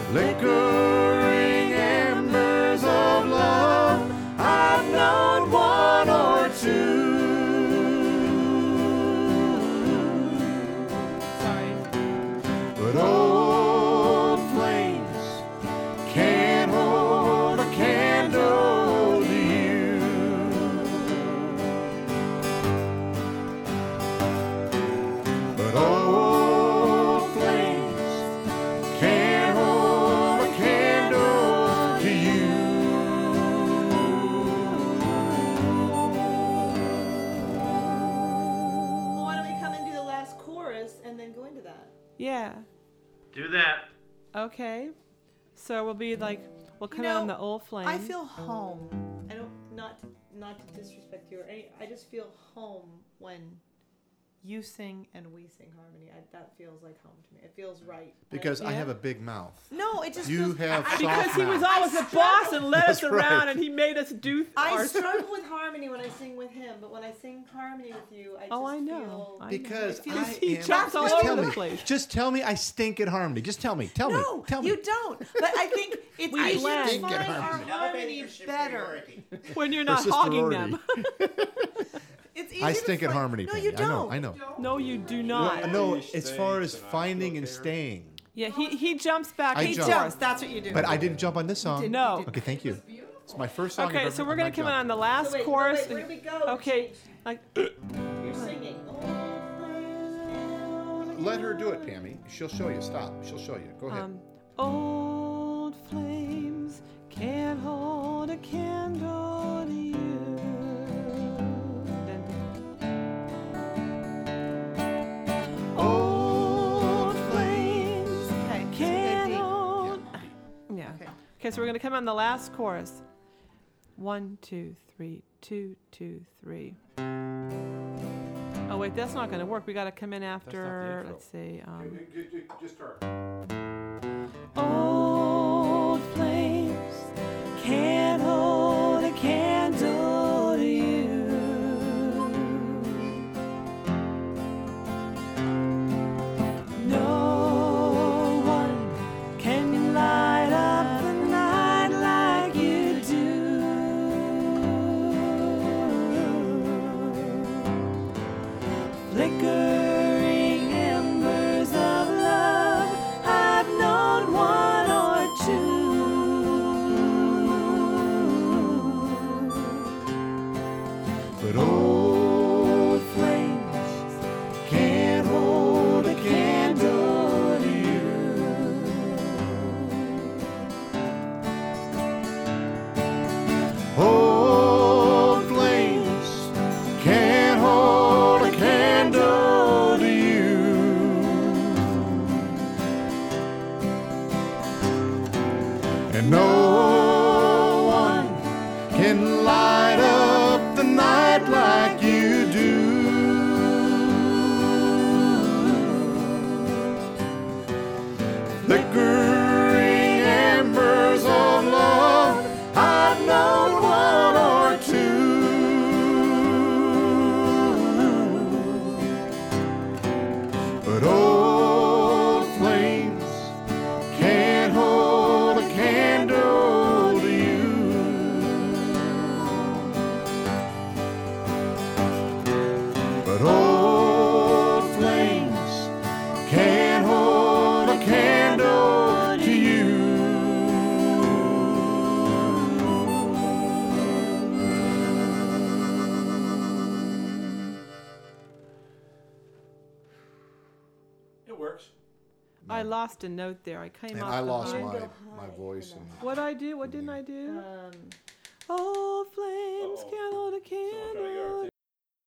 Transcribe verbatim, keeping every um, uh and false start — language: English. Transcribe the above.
flickering embers of love. I've known one or two. Sorry. But old flames can't hold a candle to you. But old flames can't hold a candle to you. Well, why don't we come and do the last chorus and then go into that? Yeah. Do that. Okay. So we'll be like, we'll come You out on know, the old flame. I feel home. I don't not not to disrespect you or any. I just feel home when you sing and we sing harmony. I, that feels like home to me. It feels right. Because I Yeah. have a big mouth. No, it just You feels, have I, soft because he was mouth. always I a boss struggle- and led us That's around right. and he made us do I our struggle with harmony when I sing with him, but when I sing harmony with you, I just Oh, I know. feel. I know. Because It feels- I he am. jumps all just over tell the me, place. Just tell me I stink at harmony. Just tell me. Tell No, me. Tell me. you don't. But I think it's We easier to blend. find our Harmony. harmony better. when you're Or not hogging sorority. them. It's easier I to stink at find- harmony. No, Penny. you don't. I know. I know. No, you do not. No, as far as finding and staying. Yeah, he, he jumps back I and He jump. jumps. That's what you do. But I didn't jump on this song. didn't. No. Okay, thank you. It's my first song. I've Okay, ever- so we're I've gonna not come in on jumped. the last So wait, chorus. wait, where do we go? Okay, like You're singing. Let her do it, Pammy. She'll show you. Stop. She'll show you. Go ahead. um, old flames can't hold a candle to you. Then, old flames Okay. can't so hold. Yeah. Okay. Okay, so we're gonna come on the last chorus. One, two, three, two, two, three. Oh wait, that's not gonna work. We gotta come in after. intro. Let's see. Um, Just start. old flames can't hold a candle to you. No one can light up the night like you do. Flickering embers of love, I've known one or two. But old flames can't hold a candle to you. Old flames can't hold a candle to you. And no one can light up the night like you do. Flickering embers of love, I've known one or two. But old flames can't hold a candle to you. But old flames can't hold a candle to you. It works. I lost a note there. I came And off I the lost line. my, my voice. And What'd I do? What didn't I do? Um, Old flames Uh-oh. can't hold a Someone's trying to get our candle